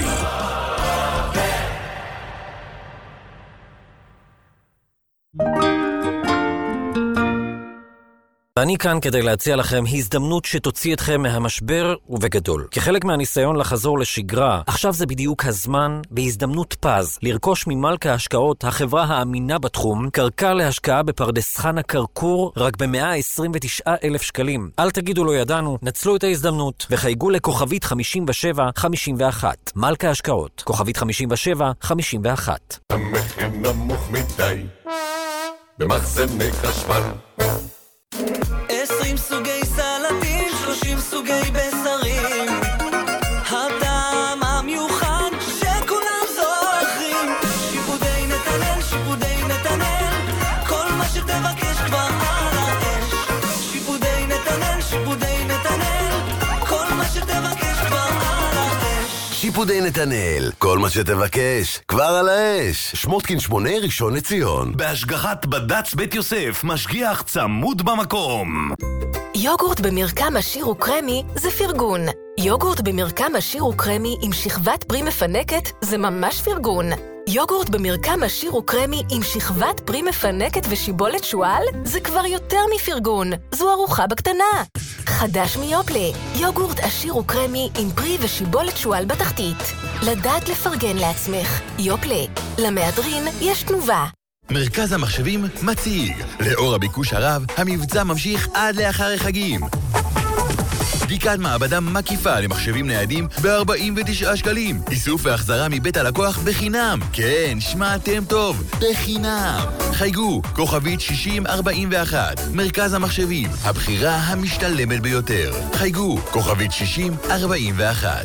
ואני כאן כדי להציע לכם הזדמנות שתוציא אתכם מהמשבר ובגדול. כחלק מהניסיון לחזור לשגרה, עכשיו זה בדיוק הזמן, בהזדמנות פז, לרכוש ממלכה ההשקעות, החברה האמינה בתחום, קרקע להשקעה בפרדס חנה קרקור, רק ב-מאה עשרים ותשעה אלף שקלים. אל תגידו לא ידענו, נצלו את ההזדמנות, וחייגו לכוכבית חמישים ושבע חמישים ואחת. מלכה ההשקעות, כוכבית חמישים ושבע חמישים ואחת. המחיר נמוך מדי, במחסני חשמל. עשרים סוגי סלטים, שלושים סוגי בשרים, הטעם המיוחד שכולם זוכרים. שיפודי נתנאל, שיפודי נתנאל, כל מה שתבקש כבר על האש. שיפודי נתנאל, שיפודי נתנאל, כל מה שתבקש כבר על האש. שיפודי נתנאל, כל מה שתבקש כבר על האש. שמותקין שמונה, ראשון לציון, בהשגחת בד"ץ בית יוסף, משגיח צמוד במקום. יוגורט במרקם עשיר וקרמי זה פרגון. יוגורט במרקם עשיר וקרמי עם שכבת פרי מפנקת זה ממש פרגון. יוגורט במרקם עשיר וקרמי עם שכבת פרי מפנקת ושיבולת שואל זה כבר יותר מפרגון. זו ארוחה בקטנה. חדש מיופלה, יוגורט עשיר וקרמי עם פרי ושיבולת שואל בתחתית. לדעת לפרגן לעצמך. יופלה, למהדרין יש תנובה. מרכז המחשבים מציג. לאור הביקוש הרב, המבצע ממשיך עד לאחר החגים. בדיקת מעבדה מקיפה למחשבים ניידים ב-ארבעים ותשעה שקלים. איסוף והחזרה מבית הלקוח בחינם. כן, שמעתם טוב, בחינם. חייגו, כוכבית שישים ארבעים ואחת. מרכז המחשבים, הבחירה המשתלמת ביותר. חייגו, כוכבית שישים ארבעים ואחת.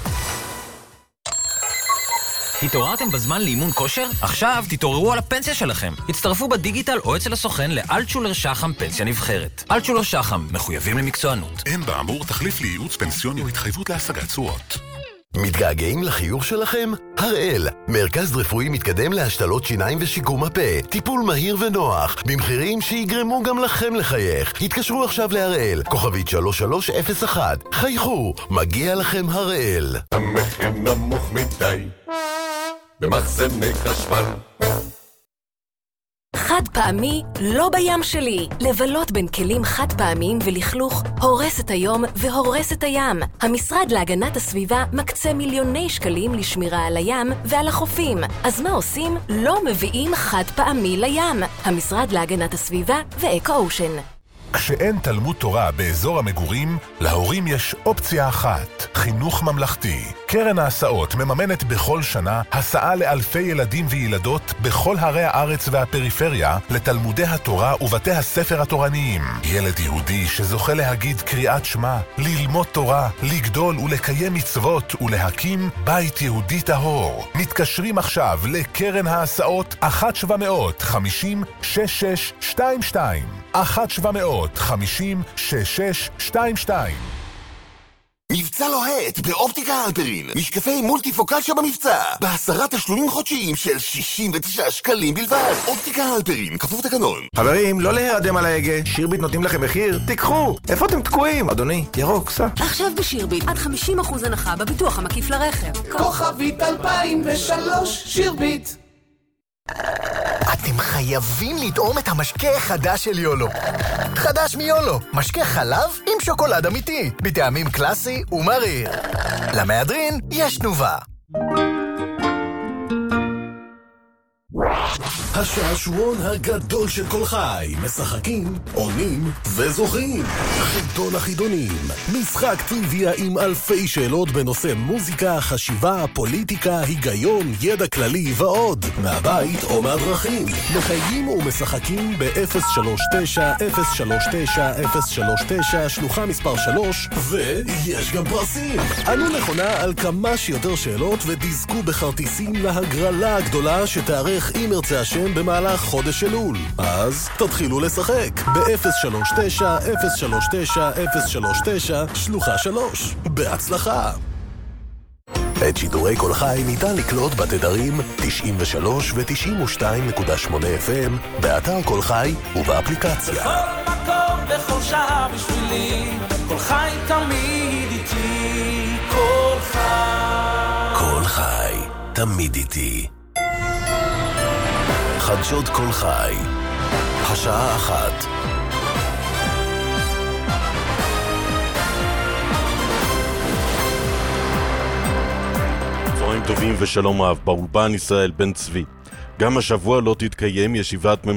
התעוררתם בזמן לאימון כושר? עכשיו תתעוררו על הפנסיה שלכם. הצטרפו בדיגיטל או אצל הסוכן לאלטשולר שחם פנסיה נבחרת. אלטשולר שחם, מחויבים למקצוענות. אין באמור תחליף לייעוץ פנסיוני או התחייבות להשגת תשואות. מתגעגעים לחיוך שלכם? הראל, מרכז רפואי מתקדם להשתלות שיניים ושיקום הפה. טיפול מהיר ונוח, במחירים שיגרמו גם לכם לחייך. התקשרו עכשיו להראל, כוכבית שלוש שלוש אפס אחת. חייכו, מגיע לכם הראל. המחיר נמוך מדי במחסני חשמל. חד פעמי לא בים שלי. לבלות בין כלים חד פעמיים ולכלוך הורס את היום והורס את הים. המשרד להגנת הסביבה מקצה מיליוני שקלים לשמירה על הים ועל החופים. אז מה עושים? לא מביאים חד פעמי לים. המשרד להגנת הסביבה ואקו אושן. כשאין תלמוד תורה באזור המגורים, להורים יש אופציה אחת, חינוך ממלכתי. קרן ההסעות מממנת בכל שנה הסעה לאלפי ילדים וילדות בכל ערי הארץ והפריפריה לתלמודי התורה ובתי הספר התורניים. ילד יהודי שזוכה להגיד קריאת שמע, ללמוד תורה, לגדול ולקיים מצוות ולהקים בית יהודי טהור. מתקשרים עכשיו לקרן ההסעות אחת שבע מאות חמישים שש שש שתיים שתיים. אחת שבע מאות חמישים שש שש שתיים שתיים. מבצע לוהט באופטיקה הלפרין. משקפי מולטיפוקל שבמבצע. בעשרה תשלומים חודשיים של שישים ותשעה שקלים בלבד. אופטיקה הלפרין, כפוף תקנון. חברים, לא להירדם על ההגה. שירביט נותנים לכם מחיר? תיקחו. איפה אתם תקועים? אדוני, ירוק, סע. עכשיו בשירביט, עד חמישים אחוז הנחה בביטוח המקיף לרכב. כוכבית אלפיים ושלוש, שירביט. אתם חייבים לטעום את המשקה החדש של יולו. חדש מיולו, משקה חלב עם שוקולד אמיתי, בטעמים קלאסי ומריר. למהדרין יש תנובה. השעשועון הגדול של כל חי, משחקים, עונים וזוכים. חידון החידונים, משחק טריוויה עם אלפי שאלות בנושא מוזיקה, חשיבה, פוליטיקה, היגיון, ידע כללי ועוד. מהבית או מהדרכים. מחייגים ומשחקים ב-אפס שלוש תשע אפס שלוש תשע אפס שלוש תשע שלוחה מספר שלוש, ויש גם פרסים. ענו נכונה על כמה שיותר שאלות ותזכו בכרטיסים להגרלה הגדולה שתארך עם ירצה השם במהלך חודש אלול. אז תתחילו לשחק ב-אפס שלוש תשע אפס שלוש תשע אפס שלוש תשע שלוחה שלוש. בהצלחה. את שידורי כל חי ניתן לקלוט בתדרים תשעים ושלוש ו-תשעים ושתיים נקודה שמונה אף אם באתר כל חי ובאפליקציה. בכל מקום בכל שעה בשבילי, כל חי תמיד איתי, כל חי. כל חי תמיד איתי. חדשות כל חי, השעה אחת. צהריים טובים ושלום רב, באולפן ישראל בן צבי. גם השבוע לא תתקיים ישיבת